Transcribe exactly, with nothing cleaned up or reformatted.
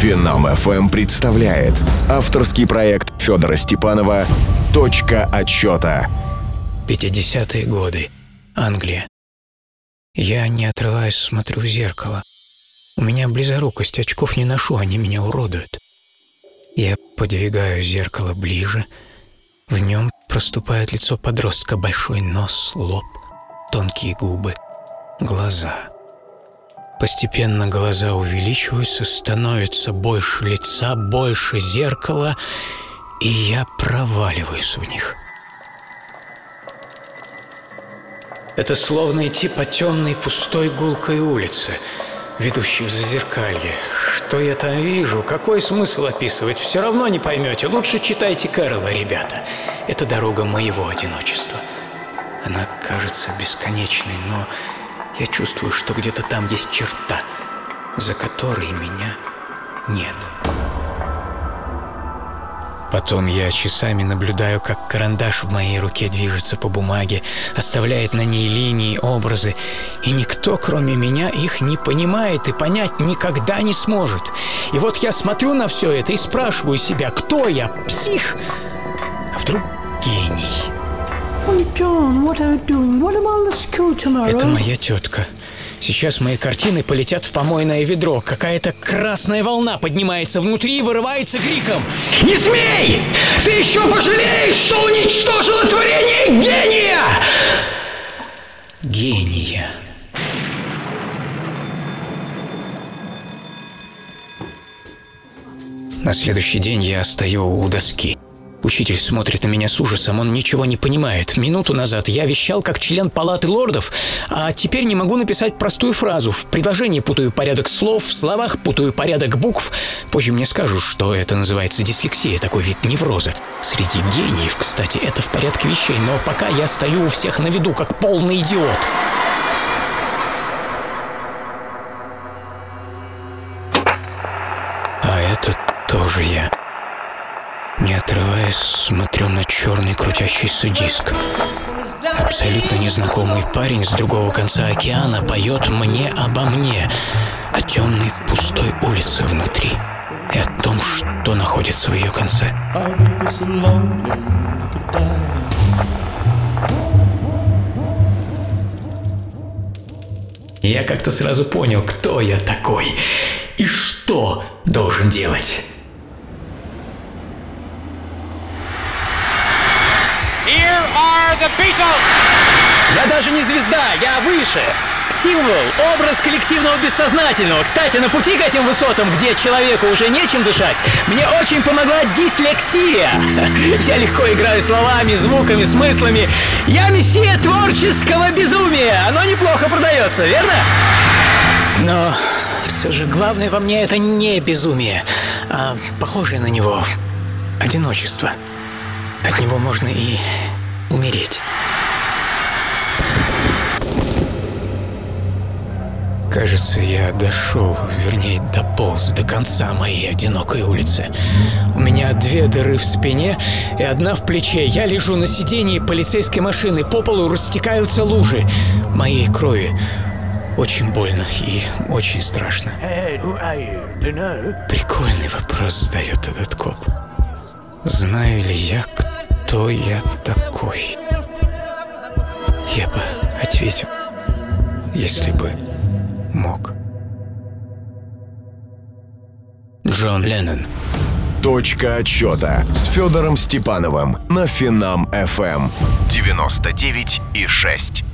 Финам эф эм представляет авторский проект Федора Степанова «Точка отсчета». пятидесятые годы. Англия. Я, не отрываясь, смотрю в зеркало. У меня близорукость, очков не ношу, они меня уродуют. Я подвигаю зеркало ближе. В нем проступает лицо подростка, большой нос, лоб, тонкие губы, глаза. Постепенно глаза увеличиваются, становится больше лица, больше зеркала, и я проваливаюсь в них. Это словно идти по темной, пустой, гулкой улице, ведущей в зазеркалье. Что я там вижу? Какой смысл описывать? Все равно не поймете. Лучше читайте Кэрролла, ребята. Это дорога моего одиночества. Она кажется бесконечной, но я чувствую, что где-то там есть черта, за которой меня нет. Потом я часами наблюдаю, как карандаш в моей руке движется по бумаге, оставляет на ней линии, образы, и никто, кроме меня, их не понимает и понять никогда не сможет. И вот я смотрю на все это и спрашиваю себя, кто я, псих, а вдруг гений? Oh, John, what are you doing? What about the school tomorrow? Это моя тетка. Сейчас мои картины полетят в помойное ведро. Какая-то красная волна поднимается внутри и вырывается криком: «Не смей! Ты еще пожалеешь, что уничтожила творение гения!» Гения. На следующий день я стою у доски. Учитель смотрит на меня с ужасом, он ничего не понимает. Минуту назад я вещал как член палаты лордов, а теперь не могу написать простую фразу. В предложении путаю порядок слов, в словах путаю порядок букв. Позже мне скажут, что это называется дислексия, такой вид невроза. Среди гениев, кстати, это в порядке вещей, но пока я стою у всех на виду, как полный идиот. А это тоже я. Не отрываясь, смотрю на черный крутящийся диск. Абсолютно незнакомый парень с другого конца океана поет мне обо мне, о темной пустой улице внутри и о том, что находится в ее конце. Я как-то сразу понял, кто я такой и что должен делать. Я даже не звезда, я выше. Символ, образ коллективного бессознательного. Кстати, на пути к этим высотам, где человеку уже нечем дышать, мне очень помогла дислексия. Я легко играю словами, звуками, смыслами. Я мессия творческого безумия. Оно неплохо продается, верно? Но все же главное во мне это не безумие, а похожее на него одиночество. От него можно и умереть. Кажется, я дошел, вернее, дополз до конца моей одинокой улицы. У меня две дыры в спине и одна в плече. Я лежу на сидении полицейской машины. По полу растекаются лужи моей крови. Очень больно и очень страшно. Прикольный вопрос задает этот коп. Знаю ли я, кто я такой? Я бы ответил, если бы мог. Джон Леннон. «Точка отсчета» с Федором Степановым на Финам эф эм девяносто девять и шесть.